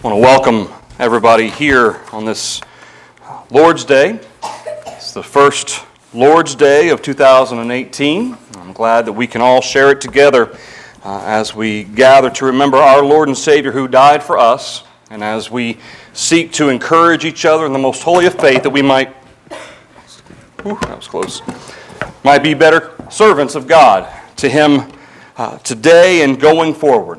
I want to welcome everybody here on this Lord's Day. It's the first Lord's Day of 2018. I'm glad that we can all share it together as we gather to remember our Lord and Savior who died for us, and as we seek to encourage each other in the most holy of faith that we might be better servants of God to Him today and going forward.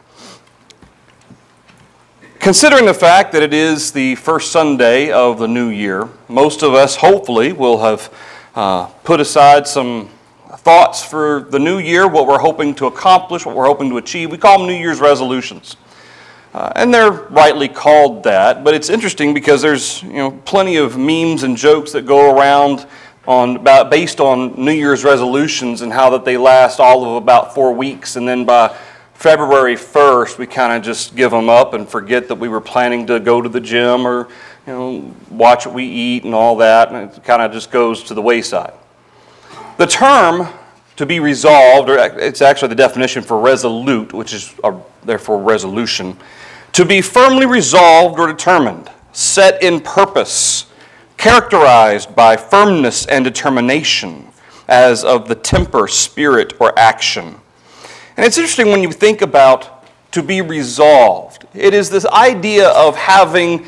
Considering the fact that it is the first Sunday of the new year, most of us hopefully will have put aside some thoughts for the new year, what we're hoping to accomplish, what we're hoping to achieve. We call them New Year's resolutions. And they're rightly called that, but it's interesting because there's plenty of memes and jokes that go around based on New Year's resolutions and how that they last all of about 4 weeks, and then by February 1st, we kind of just give them up and forget that we were planning to go to the gym or watch what we eat and all that, and it kind of just goes to the wayside. The term to be resolved, or it's actually the definition for resolute, which is therefore resolution, to be firmly resolved or determined, set in purpose, characterized by firmness and determination, as of the temper, spirit, or action. And it's interesting when you think about to be resolved. It is this idea of having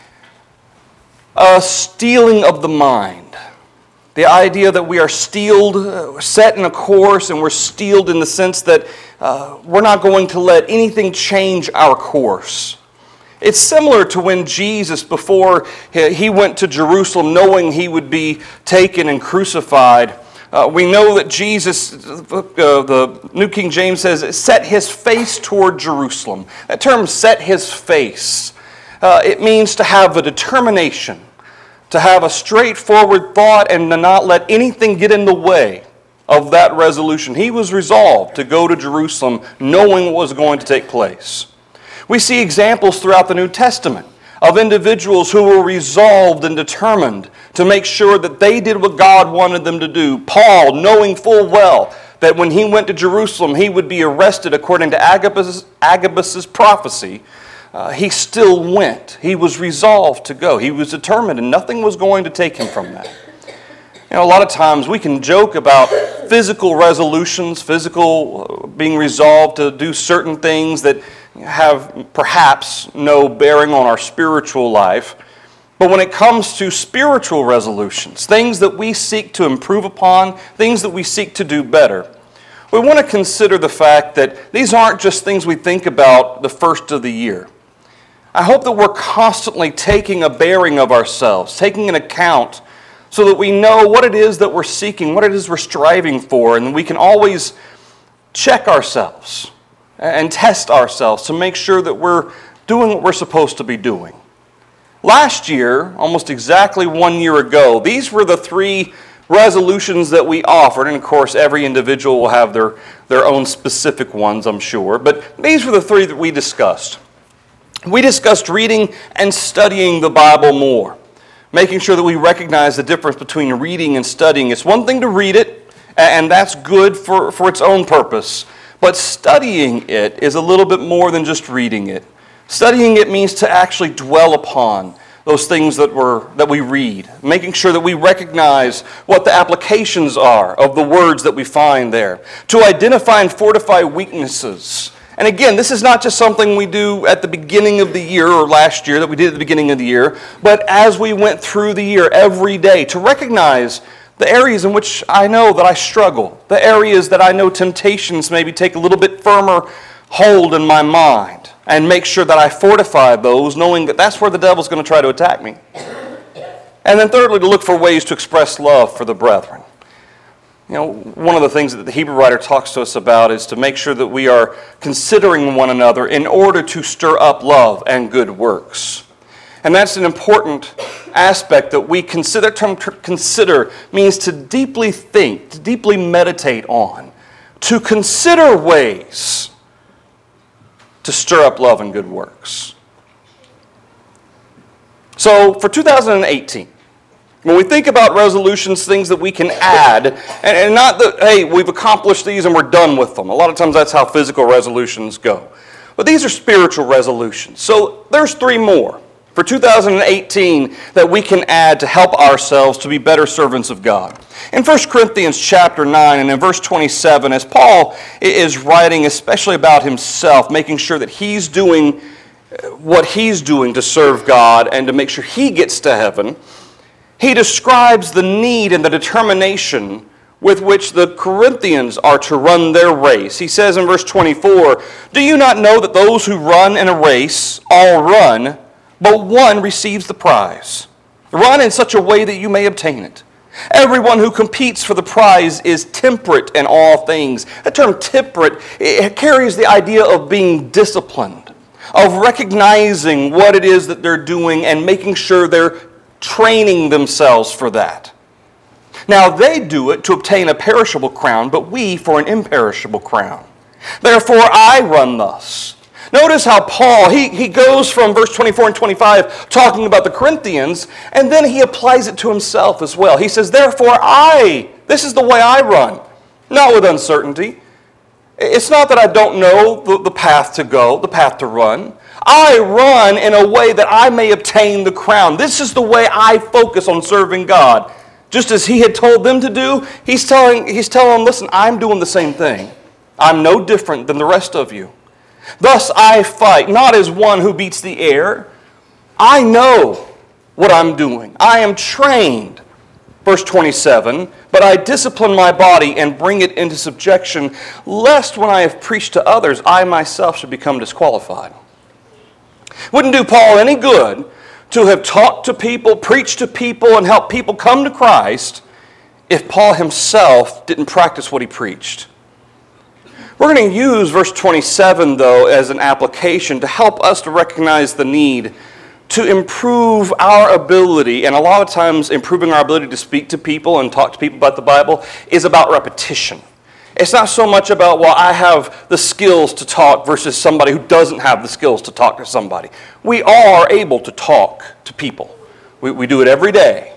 a steeling of the mind. The idea that we are steeled, set in a course, and we're steeled in the sense that we're not going to let anything change our course. It's similar to when Jesus, before he went to Jerusalem, knowing he would be taken and crucified, we know that Jesus, the New King James says, set his face toward Jerusalem. That term, set his face, it means to have a determination, to have a straightforward thought and to not let anything get in the way of that resolution. He was resolved to go to Jerusalem knowing what was going to take place. We see examples throughout the New Testament of individuals who were resolved and determined to make sure that they did what God wanted them to do. Paul, knowing full well that when he went to Jerusalem, he would be arrested according to Agabus' prophecy, he still went. He was resolved to go. He was determined, and nothing was going to take him from that. A lot of times we can joke about physical resolutions, being resolved to do certain things that have perhaps no bearing on our spiritual life. But when it comes to spiritual resolutions, things that we seek to improve upon, things that we seek to do better, we want to consider the fact that these aren't just things we think about the first of the year. I hope that we're constantly taking a bearing of ourselves, taking an account so that we know what it is that we're seeking, what it is we're striving for, and we can always check ourselves and test ourselves to make sure that we're doing what we're supposed to be doing. Last year, almost exactly 1 year ago, these were the 3 resolutions that we offered, and of course every individual will have their own specific ones, I'm sure, but these were the 3 that we discussed. We discussed reading and studying the Bible more, making sure that we recognize the difference between reading and studying. It's one thing to read it, and that's good for its own purpose. But studying it is a little bit more than just reading it. Studying it means to actually dwell upon those things that we read, making sure that we recognize what the applications are of the words that we find there, to identify and fortify weaknesses. And again, this is not just something we do at the beginning of the year or last year that we did at the beginning of the year, but as we went through the year every day to recognize the areas in which I know that I struggle, the areas that I know temptations maybe take a little bit firmer hold in my mind, and make sure that I fortify those, knowing that that's where the devil's going to try to attack me. And then thirdly, to look for ways to express love for the brethren. One of the things that the Hebrew writer talks to us about is to make sure that we are considering one another in order to stir up love and good works. And that's an important aspect that we consider. The term consider means to deeply think, to deeply meditate on, to consider ways to stir up love and good works. So for 2018, when we think about resolutions, things that we can add, and not that, hey, we've accomplished these and we're done with them. A lot of times that's how physical resolutions go. But these are spiritual resolutions. So there's 3 more for 2018 that we can add to help ourselves to be better servants of God. In 1 Corinthians chapter 9 and in verse 27, as Paul is writing especially about himself, making sure that he's doing what he's doing to serve God and to make sure he gets to heaven, he describes the need and the determination with which the Corinthians are to run their race. He says in verse 24, "Do you not know that those who run in a race all run, but one receives the prize? Run in such a way that you may obtain it. Everyone who competes for the prize is temperate in all things." The term temperate, it carries the idea of being disciplined, of recognizing what it is that they're doing and making sure they're training themselves for that. Now they do it to obtain a perishable crown, but we for an imperishable crown. Therefore I run thus. Notice how Paul, he goes from verse 24 and 25 talking about the Corinthians, and then he applies it to himself as well. He says, therefore this is the way I run, not with uncertainty. It's not that I don't know the path to go, the path to run. I run in a way that I may obtain the crown. This is the way I focus on serving God. Just as he had told them to do, he's telling them, listen, I'm doing the same thing. I'm no different than the rest of you. Thus I fight, not as one who beats the air. I know what I'm doing. I am trained. Verse 27, but I discipline my body and bring it into subjection, lest when I have preached to others, I myself should become disqualified. Wouldn't do Paul any good to have talked to people, preached to people, and helped people come to Christ if Paul himself didn't practice what he preached. We're going to use verse 27, though, as an application to help us to recognize the need to improve our ability, and a lot of times improving our ability to speak to people and talk to people about the Bible is about repetition. It's not so much about, well, I have the skills to talk versus somebody who doesn't have the skills to talk to somebody. We are able to talk to people. We do it every day.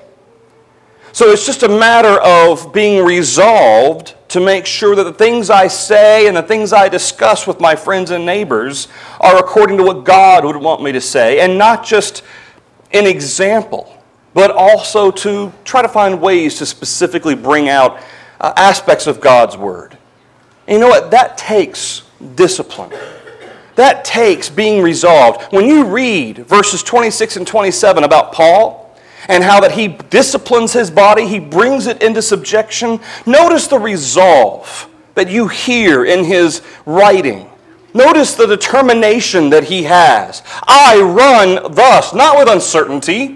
So it's just a matter of being resolved to make sure that the things I say and the things I discuss with my friends and neighbors are according to what God would want me to say, and not just an example, but also to try to find ways to specifically bring out aspects of God's Word. And you know what? That takes discipline. That takes being resolved. When you read verses 26 and 27 about Paul, and how that he disciplines his body, he brings it into subjection. Notice the resolve that you hear in his writing. Notice the determination that he has. I run thus, not with uncertainty.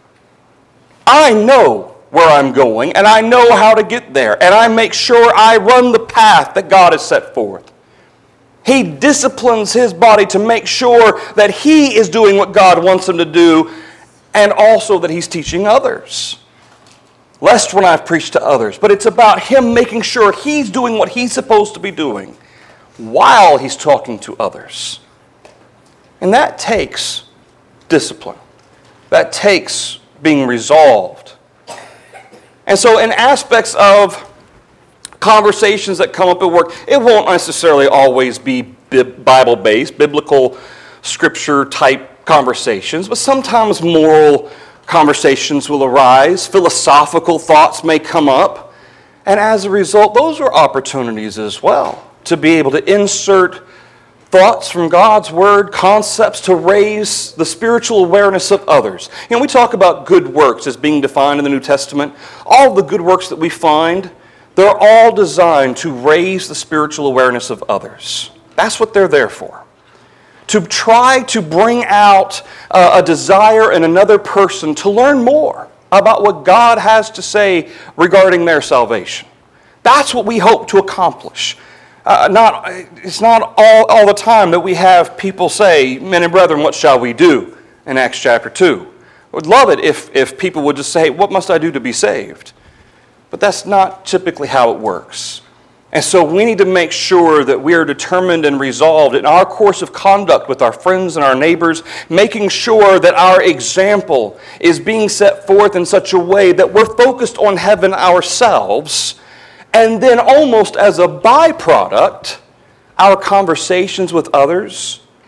I know where I'm going, and I know how to get there, and I make sure I run the path that God has set forth. He disciplines his body to make sure that he is doing what God wants him to do, and also that he's teaching others. Lest when I've preached to others. But it's about him making sure he's doing what he's supposed to be doing while he's talking to others. And that takes discipline. That takes being resolved. And so in aspects of conversations that come up at work, it won't necessarily always be Bible-based, biblical scripture-type conversations, but sometimes moral conversations will arise, philosophical thoughts may come up, and as a result, those are opportunities as well to be able to insert thoughts from God's Word, concepts to raise the spiritual awareness of others. You know, we talk about good works as being defined in the New Testament. All the good works that we find, they're all designed to raise the spiritual awareness of others. That's what they're there for. To try to bring out a desire in another person to learn more about what God has to say regarding their salvation. That's what we hope to accomplish. It's not all the time that we have people say, men and brethren, what shall we do in Acts chapter 2? I would love it if people would just say, what must I do to be saved? But that's not typically how it works. And so we need to make sure that we are determined and resolved in our course of conduct with our friends and our neighbors, making sure that our example is being set forth in such a way that we're focused on heaven ourselves, and then almost as a byproduct, our conversations with others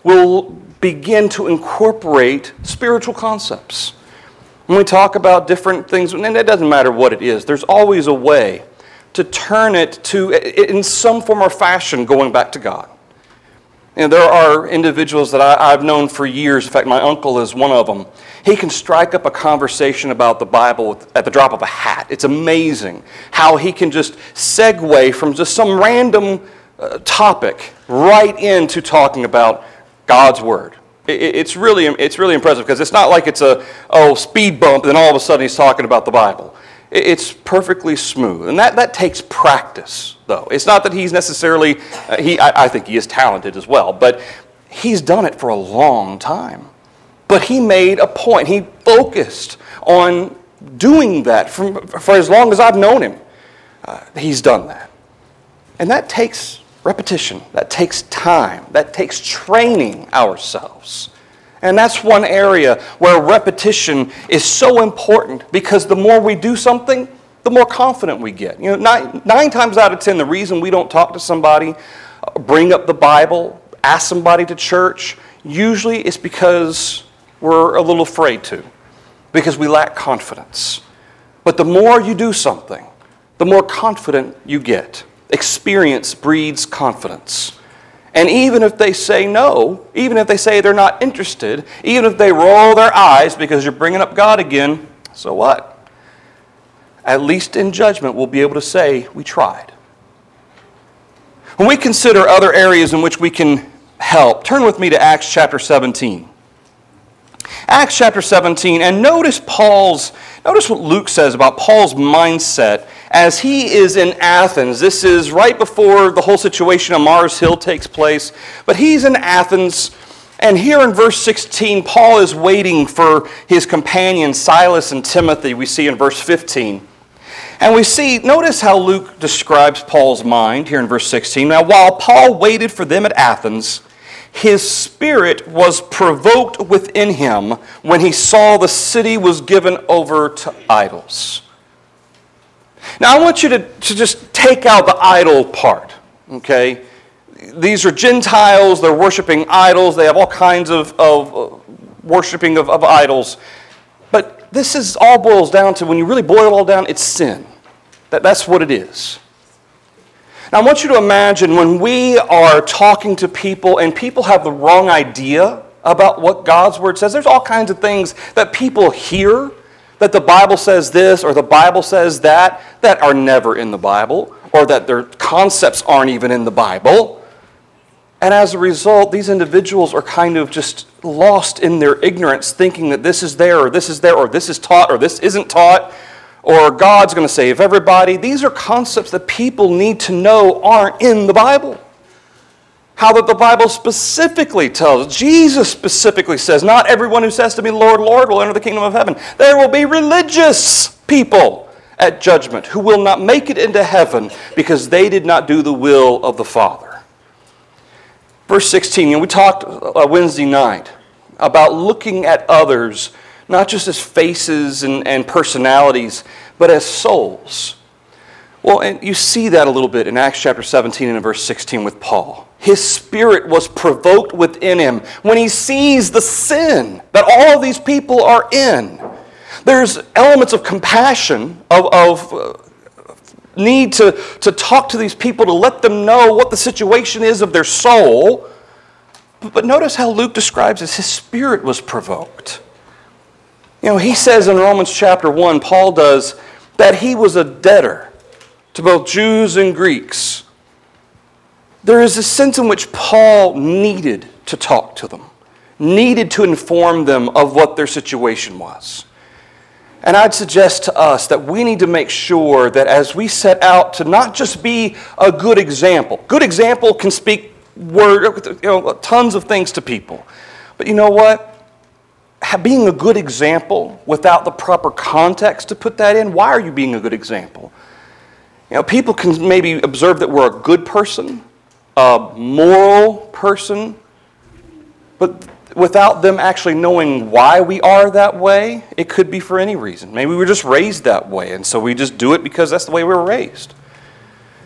will begin to incorporate spiritual concepts. When we talk about different things, and it doesn't matter what it is, there's always a way to turn it to, in some form or fashion, going back to God. There are individuals that I've known for years. In fact, my uncle is one of them. He can strike up a conversation about the Bible at the drop of a hat. It's amazing how he can just segue from just some random topic right into talking about God's Word. It's really impressive, because it's not like it's a speed bump and then all of a sudden he's talking about the Bible. It's perfectly smooth. And that takes practice, though. It's not that he's necessarily, I think he is talented as well, but he's done it for a long time. But he made a point. He focused on doing that for as long as I've known him. He's done that. And that takes repetition. That takes time. That takes training ourselves. And that's one area where repetition is so important, because the more we do something, the more confident we get. Nine times out of 10, the reason we don't talk to somebody, bring up the Bible, ask somebody to church, usually it's because we're a little afraid to, because we lack confidence. But the more you do something, the more confident you get. Experience breeds confidence. And even if they say no, even if they say they're not interested, even if they roll their eyes because you're bringing up God again, so what? At least in judgment, we'll be able to say, we tried. When we consider other areas in which we can help, turn with me to Acts chapter 17. Acts chapter 17, and notice what Luke says about Paul's mindset as he is in Athens. This is right before the whole situation on Mars Hill takes place, but he's in Athens, and here in verse 16, Paul is waiting for his companions Silas and Timothy, we see in verse 15. And notice how Luke describes Paul's mind here in verse 16. Now, while Paul waited for them at Athens, his spirit was provoked within him when he saw the city was given over to idols. Now, I want you to just take out the idol part, okay? These are Gentiles. They're worshiping idols. They have all kinds of worshiping of idols. But this all boils down to, when you really boil it all down, it's sin. That's what it is. Now, I want you to imagine when we are talking to people and people have the wrong idea about what God's Word says. There's all kinds of things that people hear, that the Bible says this or the Bible says that are never in the Bible, or that their concepts aren't even in the Bible. And as a result, these individuals are kind of just lost in their ignorance, thinking that this is there, or this is there, or this is taught, or this isn't taught, or God's going to save everybody. These are concepts that people need to know aren't in the Bible. How that the Bible specifically tells, Jesus specifically says, not everyone who says to me, Lord, Lord, will enter the kingdom of heaven. There will be religious people at judgment who will not make it into heaven because they did not do the will of the Father. Verse 16, we talked Wednesday night about looking at others, not just as faces and personalities, but as souls. Well, and you see that a little bit in Acts chapter 17 and verse 16 with Paul. His spirit was provoked within him when he sees the sin that all of these people are in. There's elements of compassion, of need to talk to these people, to let them know what the situation is of their soul. But notice how Luke describes this. His spirit was provoked. He says in Romans chapter 1, Paul does, that he was a debtor to both Jews and Greeks. There is a sense in which Paul needed to talk to them, needed to inform them of what their situation was. And I'd suggest to us that we need to make sure that as we set out to not just be a good example can speak tons of things to people. But you know what? Being a good example without the proper context to put that in, why are you being a good example? People can maybe observe that we're a good person, a moral person, but without them actually knowing why we are that way, it could be for any reason. Maybe we were just raised that way, and so we just do it because that's the way we were raised.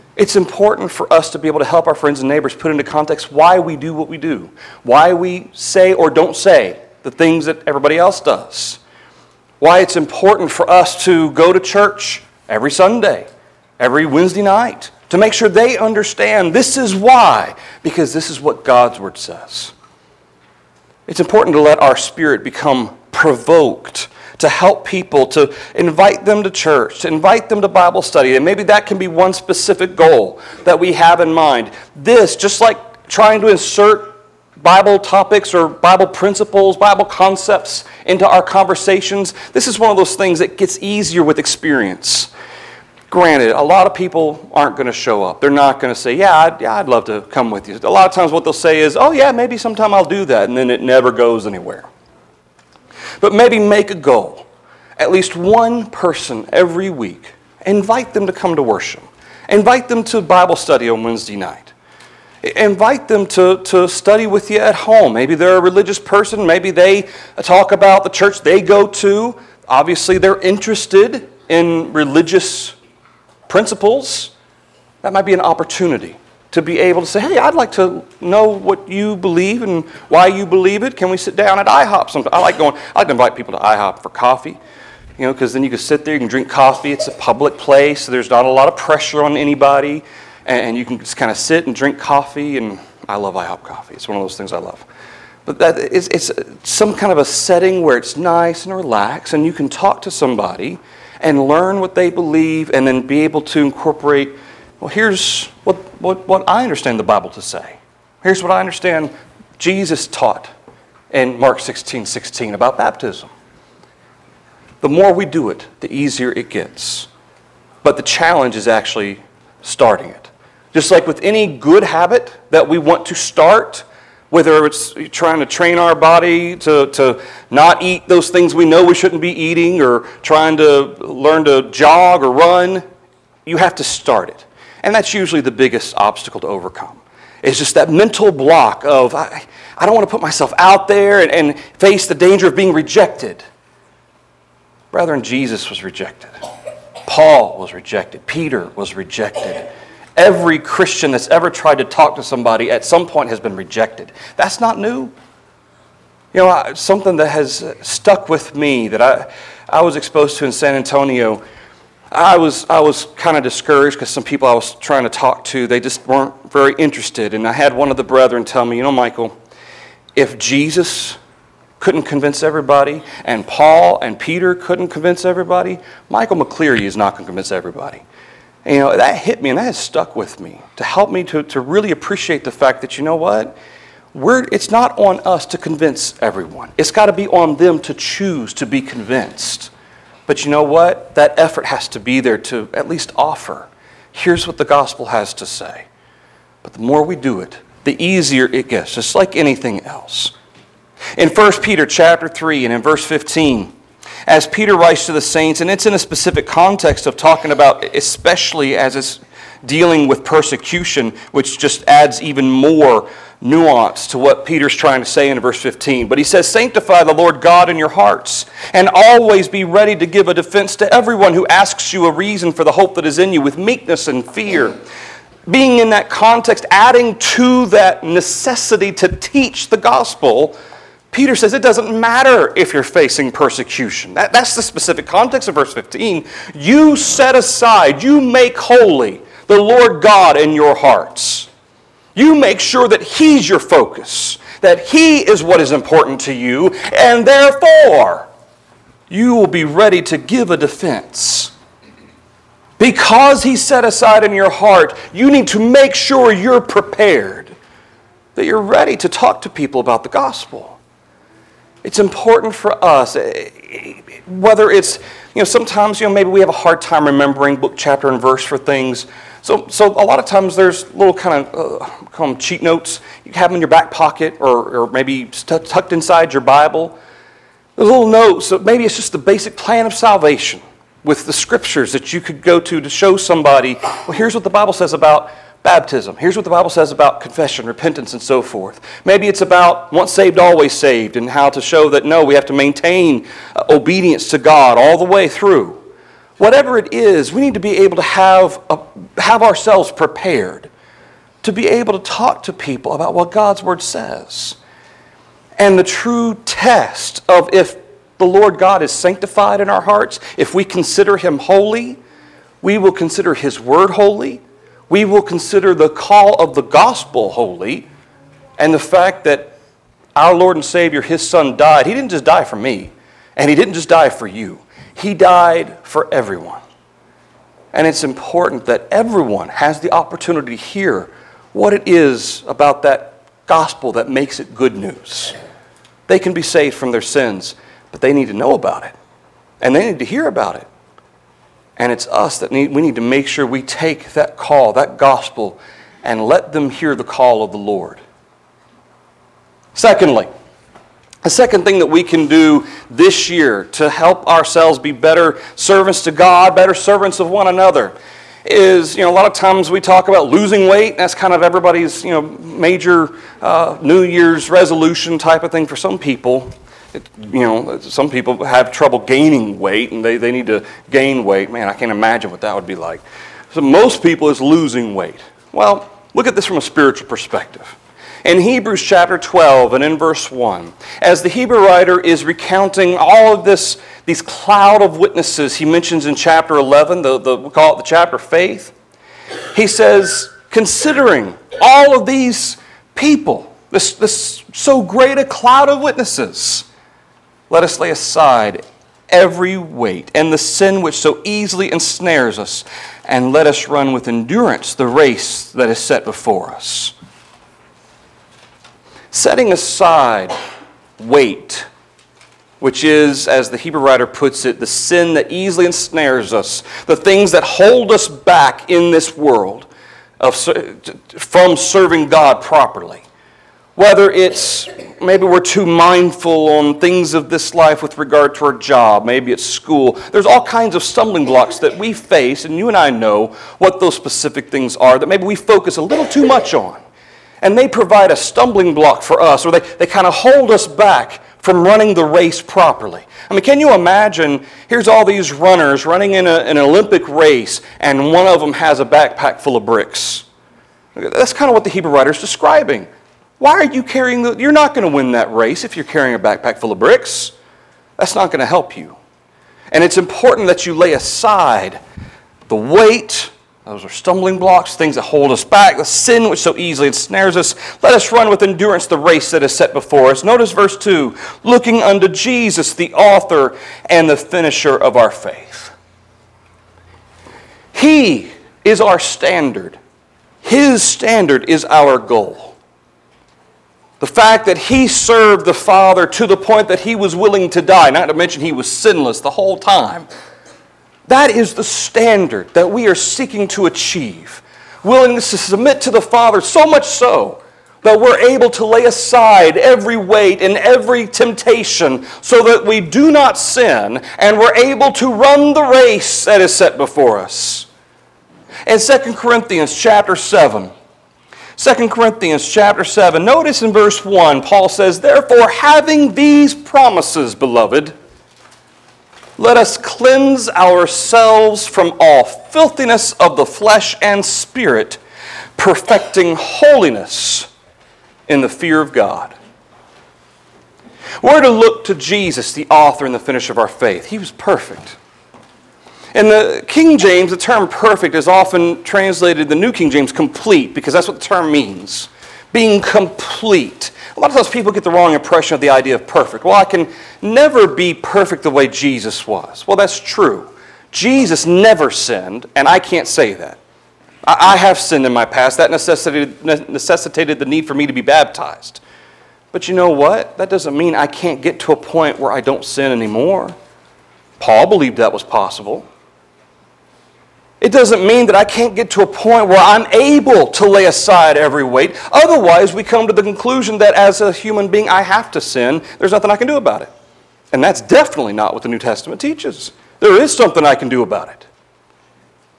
It's important for us to be able to help our friends and neighbors put into context why we do what we do, why we say or don't say the things that everybody else does, why it's important for us to go to church every Sunday, every Wednesday night, to make sure they understand this is why, because this is what God's Word says. It's important to let our spirit become provoked, to help people, to invite them to church, to invite them to Bible study. And maybe that can be one specific goal that we have in mind. This, just like trying to insert Bible topics or Bible principles, Bible concepts into our conversations, this is one of those things that gets easier with experience. Granted, a lot of people aren't going to show up. They're not going to say, yeah, I'd love to come with you. A lot of times what they'll say is, oh yeah, maybe sometime I'll do that, and then it never goes anywhere. But maybe make a goal. At least one person every week. Invite them to come to worship. Invite them to Bible study on Wednesday night. Invite them to study with you at home. Maybe they're a religious person. Maybe they talk about the church they go to. Obviously, they're interested in religious principles. That might be an opportunity to be able to say, hey, I'd like to know what you believe and why you believe it. Can we sit down at IHOP sometime? I like to invite people to IHOP for coffee, because then you can sit there, you can drink coffee. It's a public place, so there's not a lot of pressure on anybody, and you can just kind of sit and drink coffee, and I love IHOP coffee. It's one of those things I love. But it's some kind of a setting where it's nice and relaxed, and you can talk to somebody and learn what they believe, and then be able to incorporate, well, here's what I understand the Bible to say. Here's what I understand Jesus taught in Mark 16:16 about baptism. The more we do it, the easier it gets. But the challenge is actually starting it. Just like with any good habit that we want to start, whether it's trying to train our body to not eat those things we know we shouldn't be eating, or trying to learn to jog or run, you have to start it. And that's usually the biggest obstacle to overcome. It's just that mental block of, I don't want to put myself out there and face the danger of being rejected. Brethren, Jesus was rejected. Paul was rejected. Peter was rejected. Every Christian that's ever tried to talk to somebody at some point has been rejected. That's not new. Something that has stuck with me that I was exposed to in San Antonio. I was kind of discouraged because some people I was trying to talk to, they just weren't very interested. And I had one of the brethren tell me, Michael, if Jesus couldn't convince everybody, and Paul and Peter couldn't convince everybody, Michael McCleary is not going to convince everybody. And, that hit me, and that has stuck with me to help me to really appreciate the fact that, it's not on us to convince everyone. It's got to be on them to choose to be convinced. But you know what? That effort has to be there to at least offer. Here's what the gospel has to say. But the more we do it, the easier it gets, just like anything else. In 1 Peter chapter 3 and in verse 15, as Peter writes to the saints, and it's in a specific context of talking about, especially as it's dealing with persecution, which just adds even more nuance to what Peter's trying to say in verse 15. But he says, sanctify the Lord God in your hearts, and always be ready to give a defense to everyone who asks you a reason for the hope that is in you with meekness and fear. Being in that context, adding to that necessity to teach the gospel, Peter says it doesn't matter if you're facing persecution. That's the specific context of verse 15. You set aside, you make holy the Lord God in your hearts. You make sure that He's your focus, that He is what is important to you, and therefore you will be ready to give a defense. Because He's set aside in your heart, you need to make sure you're prepared, that you're ready to talk to people about the gospel. It's important for us, whether it's, sometimes, maybe we have a hard time remembering book, chapter, and verse for things. So a lot of times there's little kind of cheat notes. You have them in your back pocket or maybe tucked inside your Bible. There's little notes. So maybe it's just the basic plan of salvation with the scriptures that you could go to show somebody, well, here's what the Bible says about baptism. Here's what the Bible says about confession, repentance, and so forth. Maybe it's about once saved, always saved, and how to show that, no, we have to maintain obedience to God all the way through. Whatever it is, we need to be able to have ourselves prepared to be able to talk to people about what God's Word says. And the true test of if the Lord God is sanctified in our hearts, if we consider Him holy, we will consider His Word holy, we will consider the call of the gospel holy, and the fact that our Lord and Savior, His Son, died. He didn't just die for me, and He didn't just die for you. He died for everyone. And it's important that everyone has the opportunity to hear what it is about that gospel that makes it good news. They can be saved from their sins, but they need to know about it. And they need to hear about it. And it's us that we need to make sure we take that call, that gospel, and let them hear the call of the Lord. Secondly, the second thing that we can do this year to help ourselves be better servants to God, better servants of one another, is, a lot of times we talk about losing weight. That's kind of everybody's, major New Year's resolution type of thing for some people. Some people have trouble gaining weight, and they need to gain weight. Man, I can't imagine what that would be like. So most people is losing weight. Well, look at this from a spiritual perspective. In Hebrews chapter 12 and in verse 1, as the Hebrew writer is recounting all of these cloud of witnesses he mentions in chapter 11, we call it the chapter of faith, he says, considering all of these people, this so great a cloud of witnesses, let us lay aside every weight and the sin which so easily ensnares us, and let us run with endurance the race that is set before us. Setting aside weight, which is, as the Hebrew writer puts it, the sin that easily ensnares us, the things that hold us back in this world from serving God properly. Whether it's maybe we're too mindful on things of this life with regard to our job, maybe it's school. There's all kinds of stumbling blocks that we face, and you and I know what those specific things are that maybe we focus a little too much on. And they provide a stumbling block for us, or they kind of hold us back from running the race properly. I mean, can you imagine, here's all these runners running in an Olympic race, and one of them has a backpack full of bricks. That's kind of what the Hebrew writer is describing. Why are you carrying you're not going to win that race if you're carrying a backpack full of bricks. That's not going to help you. And it's important that you lay aside the weight. Those are stumbling blocks, things that hold us back, the sin which so easily ensnares us. Let us run with endurance the race that is set before us. Notice verse 2, looking unto Jesus, the author and the finisher of our faith. He is our standard. His standard is our goal. The fact that He served the Father to the point that He was willing to die, not to mention He was sinless the whole time. That is the standard that we are seeking to achieve. Willingness to submit to the Father, so much so that we're able to lay aside every weight and every temptation so that we do not sin, and we're able to run the race that is set before us. In 2 Corinthians chapter 7, 2 Corinthians chapter 7, notice in verse 1, Paul says, therefore, having these promises, beloved, let us cleanse ourselves from all filthiness of the flesh and spirit, perfecting holiness in the fear of God. We're to look to Jesus, the author and the finisher of our faith. He was perfect. In the King James, the term perfect is often translated, the New King James, complete, because that's what the term means. Being complete. A lot of times people get the wrong impression of the idea of perfect. Well, I can never be perfect the way Jesus was. Well, that's true. Jesus never sinned, and I can't say that. I have sinned in my past. That necessitated the need for me to be baptized. But you know what? That doesn't mean I can't get to a point where I don't sin anymore. Paul believed that was possible. It doesn't mean that I can't get to a point where I'm able to lay aside every weight. Otherwise, we come to the conclusion that as a human being, I have to sin. There's nothing I can do about it. And that's definitely not what the New Testament teaches. There is something I can do about it.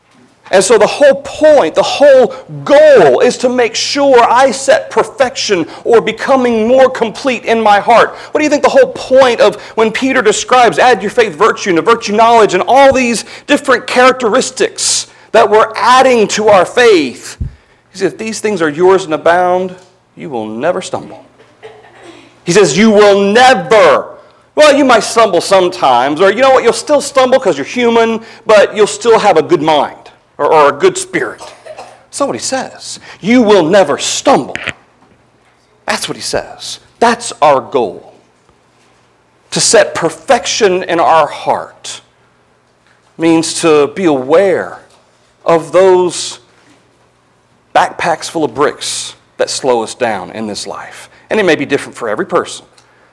And so the whole point, the whole goal is to make sure I set perfection or becoming more complete in my heart. What do you think the whole point of when Peter describes add your faith virtue and to virtue knowledge and all these different characteristics that we're adding to our faith? He says, if these things are yours and abound, you will never stumble. He says, you will never. Well, you might stumble sometimes, or you know what, you'll still stumble because you're human, but you'll still have a good mind. Or a good spirit. That's not what he says. You will never stumble. That's what he says. That's our goal. To set perfection in our heart means to be aware of those backpacks full of bricks that slow us down in this life. And it may be different for every person.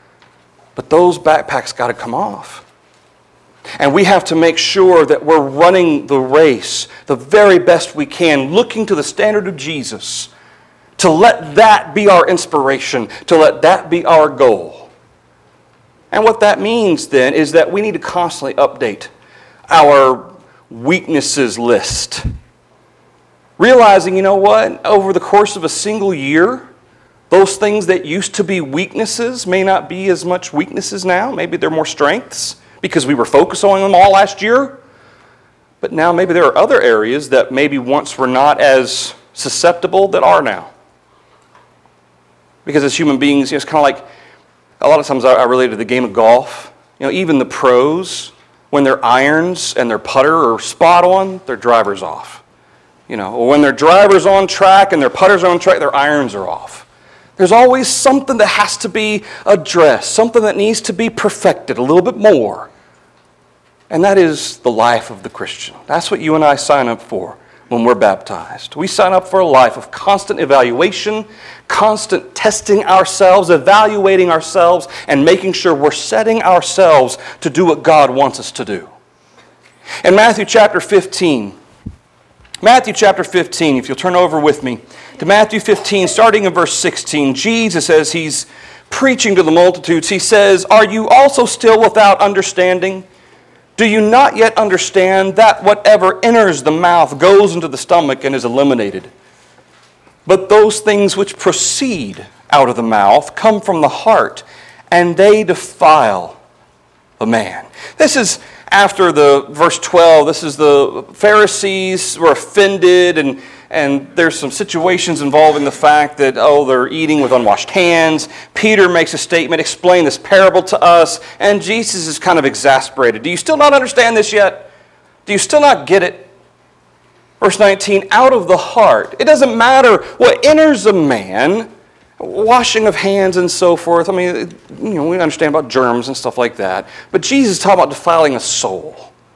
But those backpacks got to come off. And we have to make sure that we're running the race the very best we can, looking to the standard of Jesus, to let that be our inspiration, to let that be our goal. And what that means then is that we need to constantly update our weaknesses list. Realizing, you know what, over the course of a single year, those things that used to be weaknesses may not be as much weaknesses now. Maybe they're more strengths, because we were focused on them all last year. But now maybe there are other areas that maybe once were not as susceptible that are now. Because as human beings, it's kind of like, a lot of times I relate to the game of golf. Even the pros, when their irons and their putter are spot on, their driver's off. Or when their driver's on track and their putter's on track, their irons are off. There's always something that has to be addressed, something that needs to be perfected a little bit more. And that is the life of the Christian. That's what you and I sign up for when we're baptized. We sign up for a life of constant evaluation, constant testing ourselves, evaluating ourselves, and making sure we're setting ourselves to do what God wants us to do. In Matthew chapter 15, if you'll turn over with me, to Matthew 15, starting in verse 16, Jesus, as he's preaching to the multitudes, he says, "Are you also still without understanding? Do you not yet understand that whatever enters the mouth goes into the stomach and is eliminated? But those things which proceed out of the mouth come from the heart, and they defile a man." This is after the verse 12. This is the Pharisees were offended, and there's some situations involving the fact that, they're eating with unwashed hands. Peter makes a statement, explain this parable to us, and Jesus is kind of exasperated. Do you still not understand this yet? Do you still not get it? Verse 19, out of the heart. It doesn't matter what enters a man, washing of hands and so forth. I mean, we understand about germs and stuff like that. But Jesus is talking about defiling a soul.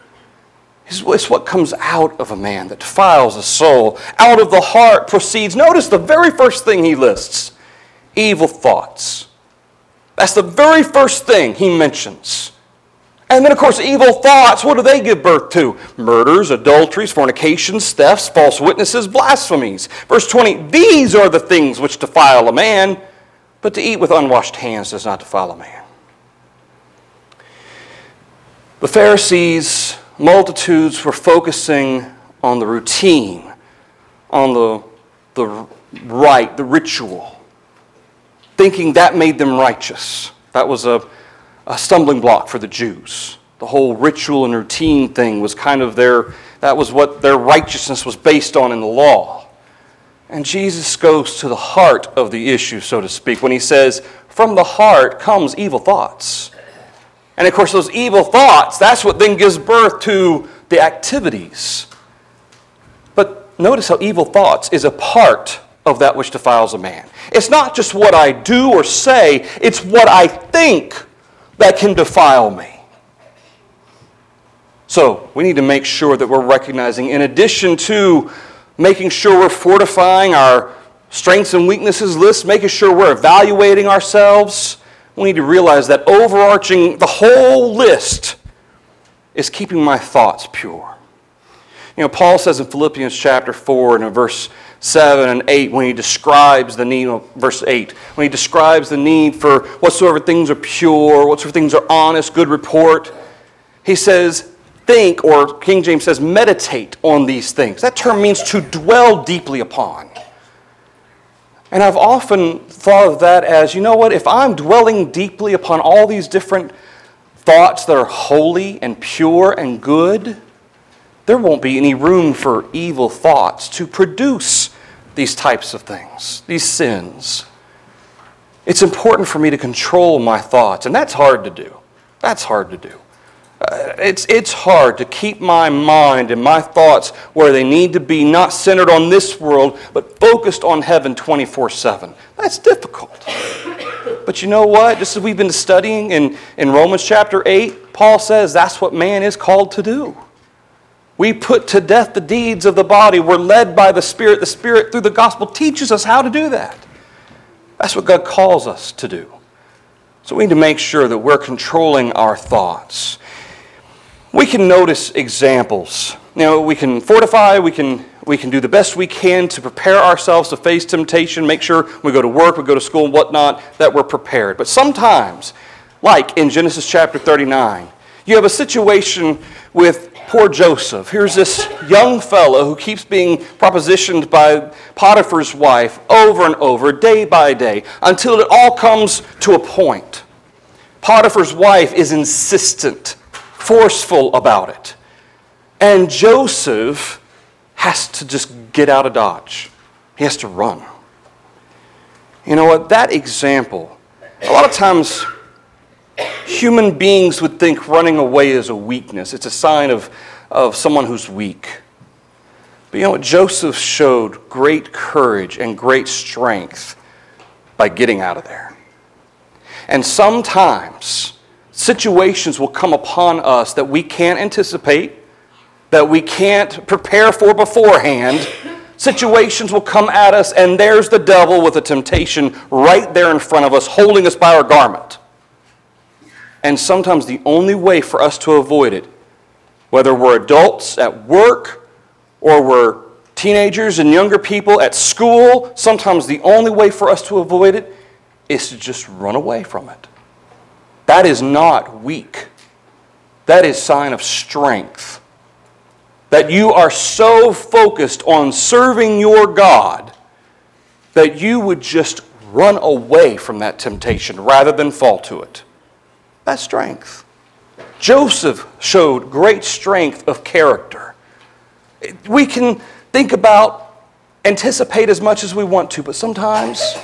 It's what comes out of a man that defiles a soul. Out of the heart proceeds, notice the very first thing he lists, evil thoughts. That's the very first thing he mentions. And then, of course, evil thoughts, what do they give birth to? Murders, adulteries, fornications, thefts, false witnesses, blasphemies. Verse 20, these are the things which defile a man, but to eat with unwashed hands does not defile a man. The Pharisees, multitudes were focusing on the routine, on the rite, the ritual, thinking that made them righteous. That was a stumbling block for the Jews. The whole ritual and routine thing was that was what their righteousness was based on in the law. And Jesus goes to the heart of the issue, so to speak, when he says, from the heart comes evil thoughts. And of course, those evil thoughts, that's what then gives birth to the activities. But notice how evil thoughts is a part of that which defiles a man. It's not just what I do or say, it's what I think that can defile me. So we need to make sure that we're recognizing, in addition to making sure we're fortifying our strengths and weaknesses list, making sure we're evaluating ourselves, we need to realize that overarching the whole list is keeping my thoughts pure. Paul says in Philippians chapter 4 and in verse 7 and 8, when he describes the need, verse 8, when he describes the need for whatsoever things are pure, whatsoever things are honest, good report, he says, think, or King James says meditate on these things. That term means to dwell deeply upon. And I've often thought of that as, you know what, if I'm dwelling deeply upon all these different thoughts that are holy and pure and good, there won't be any room for evil thoughts to produce these types of things, these sins. It's important for me to control my thoughts, and that's hard to do. That's hard to do. It's hard to keep my mind and my thoughts where they need to be, not centered on this world, but focused on heaven 24/7. That's difficult. But you know what? Just as we've been studying in Romans chapter 8, Paul says that's what man is called to do. We put to death the deeds of the body. We're led by the Spirit. The Spirit, through the gospel, teaches us how to do that. That's what God calls us to do. So we need to make sure that we're controlling our thoughts. We can notice examples. You know, we can fortify, we can do the best we can to prepare ourselves to face temptation, make sure we go to work, we go to school and whatnot, that we're prepared. But sometimes, like in Genesis chapter 39, you have a situation with poor Joseph. Here's this young fellow who keeps being propositioned by Potiphar's wife over and over, day by day, until it all comes to a point. Potiphar's wife is insistent, forceful about it. And Joseph has to just get out of Dodge. He has to run. You know what? That example, a lot of times human beings would think running away is a weakness. It's a sign of someone who's weak. But you know what? Joseph showed great courage and great strength by getting out of there. And sometimes situations will come upon us that we can't anticipate, that we can't prepare for beforehand. Situations will come at us, and there's the devil with a temptation right there in front of us, holding us by our garment. And sometimes the only way for us to avoid it, whether we're adults at work or we're teenagers and younger people at school, sometimes the only way for us to avoid it is to just run away from it. That is not weak. That is a sign of strength. That you are so focused on serving your God that you would just run away from that temptation rather than fall to it. That's strength. Joseph showed great strength of character. We can think about, anticipate as much as we want to, but sometimes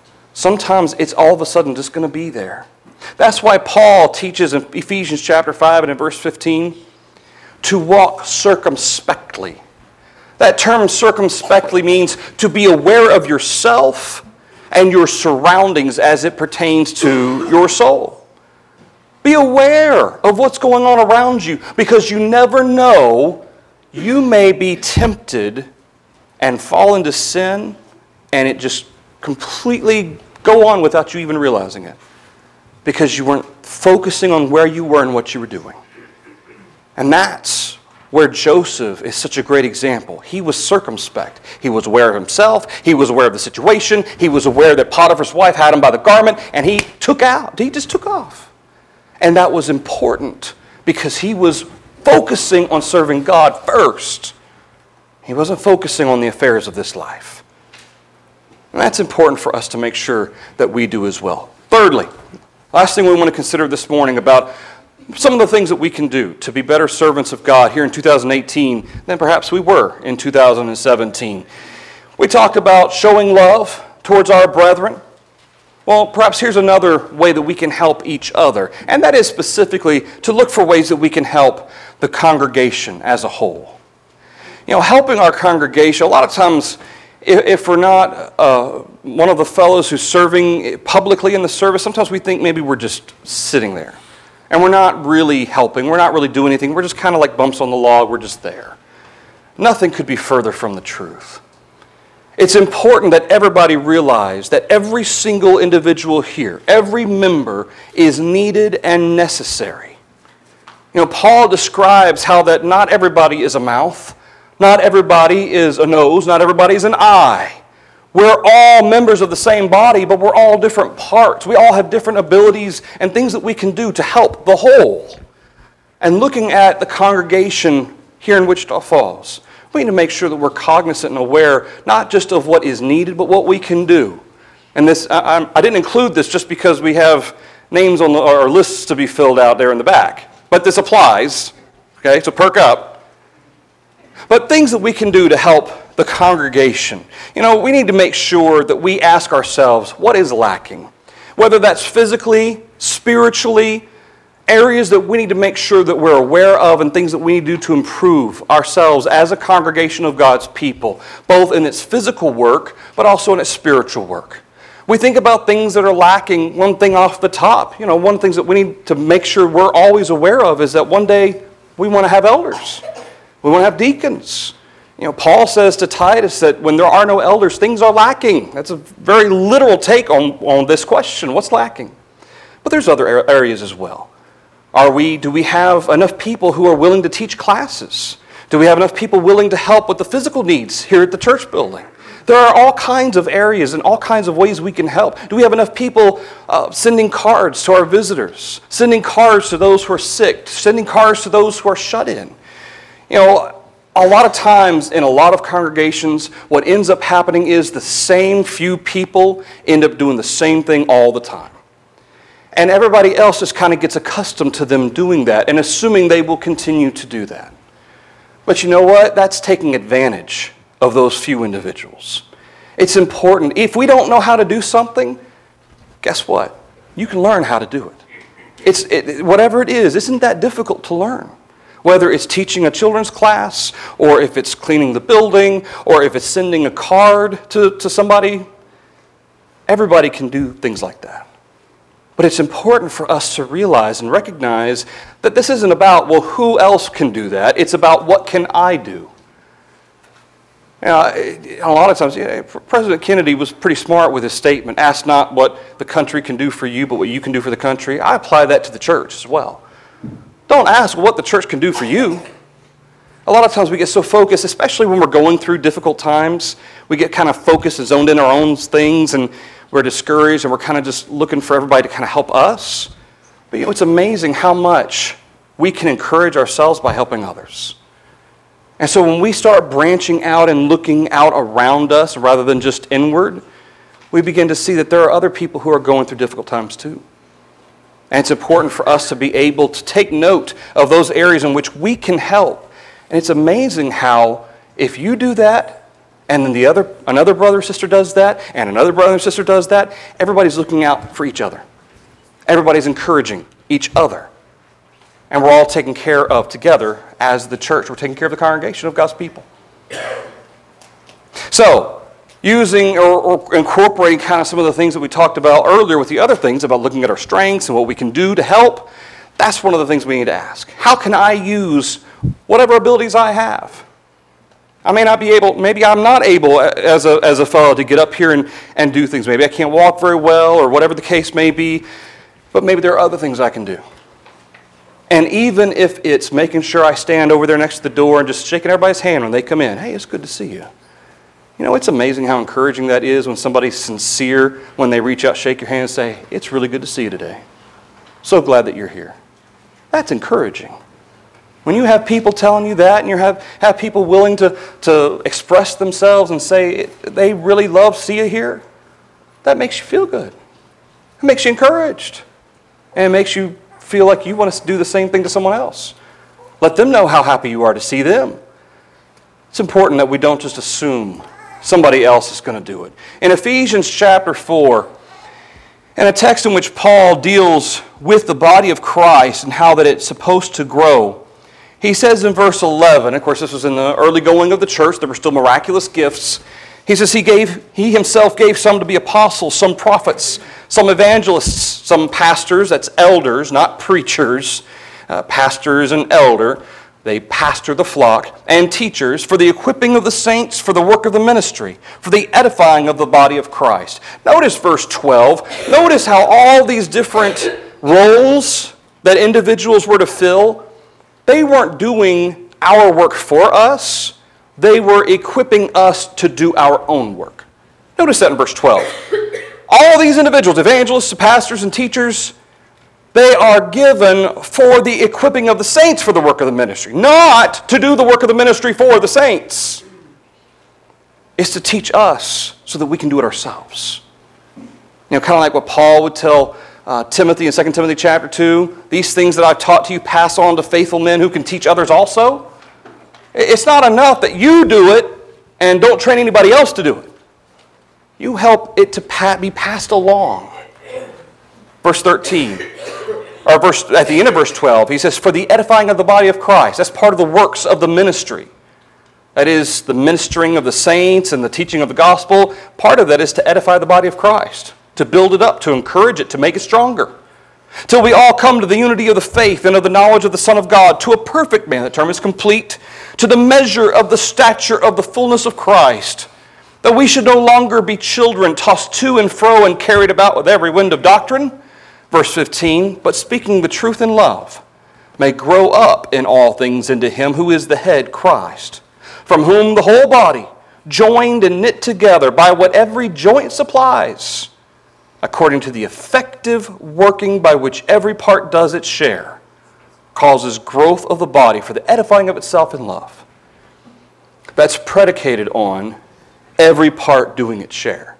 it's all of a sudden just going to be there. That's why Paul teaches in Ephesians chapter 5 and in verse 15 to walk circumspectly. That term circumspectly means to be aware of yourself and your surroundings as it pertains to your soul. Be aware of what's going on around you, because you never know, you may be tempted and fall into sin and it just completely go on without you even realizing it, because you weren't focusing on where you were and what you were doing. And that's where Joseph is such a great example. He was circumspect. He was aware of himself. He was aware of the situation. He was aware that Potiphar's wife had him by the garment, and he just took off. And that was important because he was focusing on serving God first. He wasn't focusing on the affairs of this life. And that's important for us to make sure that we do as well. Thirdly, last thing we want to consider this morning about some of the things that we can do to be better servants of God here in 2018 than perhaps we were in 2017. We talked about showing love towards our brethren. Well, perhaps here's another way that we can help each other, and that is specifically to look for ways that we can help the congregation as a whole. You know, helping our congregation, a lot of times, if we're not one of the fellows who's serving publicly in the service, sometimes we think maybe we're just sitting there. And we're not really helping. We're not really doing anything. We're just kind of like bumps on the log. We're just there. Nothing could be further from the truth. It's important that everybody realize that every single individual here, every member, is needed and necessary. You know, Paul describes how that not everybody is a mouth, not everybody is a nose, not everybody is an eye. We're all members of the same body, but we're all different parts. We all have different abilities and things that we can do to help the whole. and looking at the congregation here in Wichita Falls, we need to make sure that we're cognizant and aware not just of what is needed, but what we can do. And this, I didn't include this just because we have names on our lists to be filled out there in the back. But this applies, okay, so perk up. But things that we can do to help the congregation. We need to make sure that we ask ourselves, what is lacking? Whether that's physically, spiritually, areas that we need to make sure that we're aware of and things that we need to do to improve ourselves as a congregation of God's people, both in its physical work, but also in its spiritual work. We think about things that are lacking. One thing off the top, one of the things that we need to make sure we're always aware of is that one day we want to have elders. We want to have deacons. Paul says to Titus that when there are no elders, things are lacking. That's a very literal take on this question. What's lacking? But there's other areas as well. Do we have enough people who are willing to teach classes? Do we have enough people willing to help with the physical needs here at the church building? There are all kinds of areas and all kinds of ways we can help. Do we have enough people sending cards to our visitors, sending cards to those who are sick, sending cards to those who are shut in? A lot of times in a lot of congregations, what ends up happening is the same few people end up doing the same thing all the time. And everybody else just kind of gets accustomed to them doing that and assuming they will continue to do that. But you know what? That's taking advantage of those few individuals. It's important. If we don't know how to do something, guess what? You can learn how to do it. Whatever it is, isn't that difficult to learn? Whether it's teaching a children's class, or if it's cleaning the building, or if it's sending a card to somebody, everybody can do things like that. But it's important for us to realize and recognize that this isn't about, well, who else can do that? It's about, what can I do? A lot of times, President Kennedy was pretty smart with his statement, ask not what the country can do for you, but what you can do for the country. I apply that to the church as well. Don't ask what the church can do for you. A lot of times we get so focused, especially when we're going through difficult times, we get kind of focused and zoned in our own things, and we're discouraged, and we're kind of just looking for everybody to kind of help us. But it's amazing how much we can encourage ourselves by helping others. And so when we start branching out and looking out around us rather than just inward, we begin to see that there are other people who are going through difficult times too. And it's important for us to be able to take note of those areas in which we can help. And it's amazing how if you do that, and then another brother or sister does that, and another brother or sister does that, everybody's looking out for each other. Everybody's encouraging each other. And we're all taken care of together as the church. We're taking care of the congregation of God's people. So, using or incorporating kind of some of the things that we talked about earlier with the other things about looking at our strengths and what we can do to help, that's one of the things we need to ask. How can I use whatever abilities I have? I may not be able, maybe I'm not able as a fellow to get up here and do things. Maybe I can't walk very well or whatever the case may be, but maybe there are other things I can do. And even if it's making sure I stand over there next to the door and just shaking everybody's hand when they come in, hey, it's good to see you. It's amazing how encouraging that is when somebody's sincere, when they reach out, shake your hand and say, it's really good to see you today. So glad that you're here. That's encouraging. When you have people telling you that and you have people willing to express themselves and say they really love see you here, that makes you feel good. It makes you encouraged. And it makes you feel like you want to do the same thing to someone else. Let them know how happy you are to see them. It's important that we don't just assume somebody else is going to do it. In Ephesians chapter 4, in a text in which Paul deals with the body of Christ and how that it's supposed to grow, he says in verse 11, of course this was in the early going of the church, there were still miraculous gifts. He says he himself gave some to be apostles, some prophets, some evangelists, some pastors, that's elders, not preachers, pastors and elder. They pastor the flock, and teachers for the equipping of the saints, for the work of the ministry, for the edifying of the body of Christ. Notice verse 12. Notice how all these different roles that individuals were to fill, they weren't doing our work for us. They were equipping us to do our own work. Notice that in verse 12. All these individuals, evangelists, pastors, and teachers, They are given for the equipping of the saints for the work of the ministry, not to do the work of the ministry for the saints. It's to teach us so that we can do it ourselves. Kind of like what Paul would tell Timothy in 2 Timothy chapter 2, these things that I've taught to you pass on to faithful men who can teach others also. It's not enough that you do it and don't train anybody else to do it. You help it to be passed along. Verse 13, or at the end of verse 12, he says, for the edifying of the body of Christ. That's part of the works of the ministry. That is the ministering of the saints and the teaching of the gospel. Part of that is to edify the body of Christ, to build it up, to encourage it, to make it stronger. Till we all come to the unity of the faith and of the knowledge of the Son of God, to a perfect man, the term is complete, to the measure of the stature of the fullness of Christ, that we should no longer be children tossed to and fro and carried about with every wind of doctrine. Verse 15, but speaking the truth in love, may grow up in all things into him who is the head, Christ, from whom the whole body, joined and knit together by what every joint supplies, according to the effective working by which every part does its share, causes growth of the body for the edifying of itself in love. That's predicated on every part doing its share.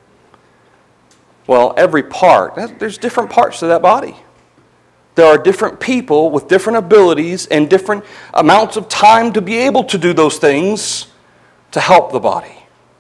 Well, every part, there's different parts to that body. There are different people with different abilities and different amounts of time to be able to do those things to help the body.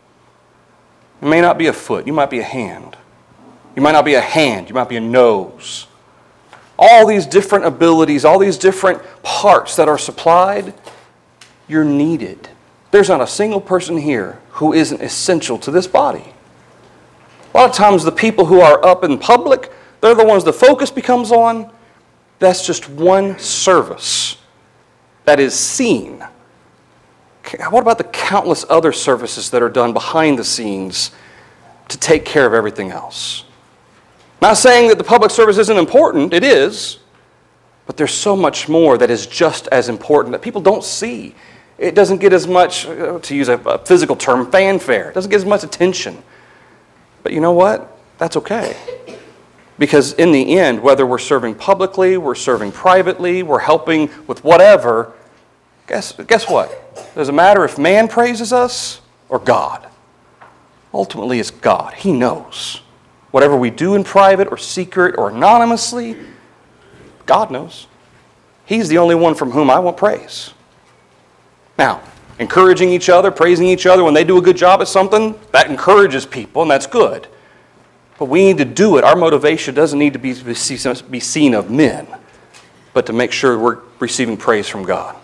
It may not be a foot, you might be a hand. You might not be a hand, you might be a nose. All these different abilities, all these different parts that are supplied, you're needed. There's not a single person here who isn't essential to this body. A lot of times the people who are up in public, they're the ones the focus becomes on. That's just one service that is seen. What about the countless other services that are done behind the scenes to take care of everything else? Not saying that the public service isn't important, it is, but there's so much more that is just as important that people don't see. It doesn't get as much, to use a physical term, fanfare. It doesn't get as much attention. But you know what? That's okay. Because in the end, whether we're serving publicly, we're serving privately, we're helping with whatever, guess what? Does it matter if man praises us or God? Ultimately, it's God. He knows. Whatever we do in private or secret or anonymously, God knows. He's the only one from whom I want praise. Now, encouraging each other, praising each other when they do a good job at something, that encourages people and that's good. But we need to do it. Our motivation doesn't need to be seen of men, but to make sure we're receiving praise from God.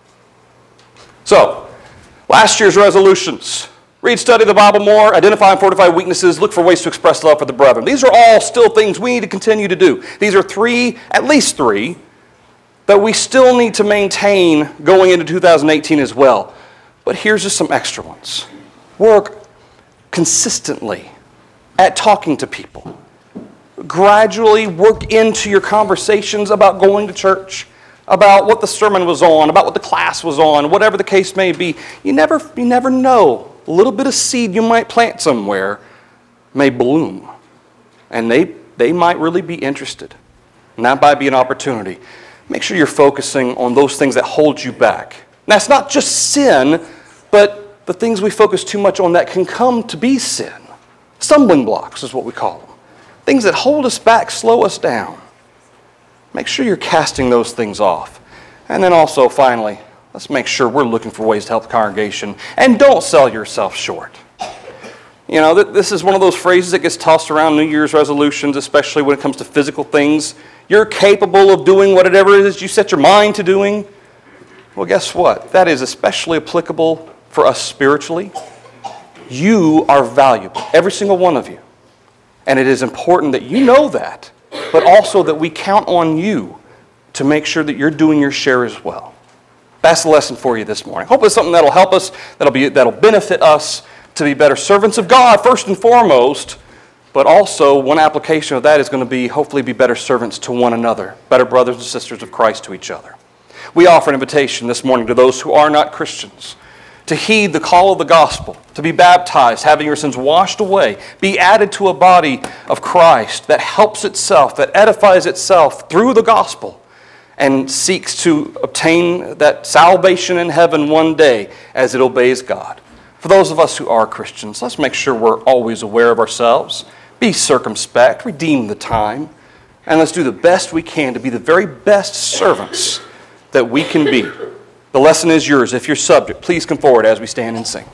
So, last year's resolutions. Read, study the Bible more, identify and fortify weaknesses, look for ways to express love for the brethren. These are all still things we need to continue to do. These are at least three, that we still need to maintain going into 2018 as well. But here's just some extra ones. Work consistently at talking to people. Gradually work into your conversations about going to church, about what the sermon was on, about what the class was on, whatever the case may be. You never know. A little bit of seed you might plant somewhere may bloom. And they might really be interested. And that might be an opportunity. Make sure you're focusing on those things that hold you back. Now, it's not just sin, but the things we focus too much on that can come to be sin. Stumbling blocks is what we call them. Things that hold us back, slow us down. Make sure you're casting those things off. And then also, finally, let's make sure we're looking for ways to help the congregation. And don't sell yourself short. You know, this is one of those phrases that gets tossed around New Year's resolutions, especially when it comes to physical things. You're capable of doing whatever it is you set your mind to doing. Well, guess what? That is especially applicable for us spiritually. You are valuable, every single one of you. And it is important that you know that, but also that we count on you to make sure that you're doing your share as well. That's the lesson for you this morning. Hope it's something that'll help us, that'll benefit us to be better servants of God, first and foremost, but also one application of that is going to be, hopefully, be better servants to one another, better brothers and sisters of Christ to each other. We offer an invitation this morning to those who are not Christians to heed the call of the gospel, to be baptized, having your sins washed away, be added to a body of Christ that helps itself, that edifies itself through the gospel, and seeks to obtain that salvation in heaven one day as it obeys God. For those of us who are Christians, let's make sure we're always aware of ourselves, be circumspect, redeem the time, and let's do the best we can to be the very best servants that we can be. The lesson is yours. If you're subject, please come forward as we stand and sing.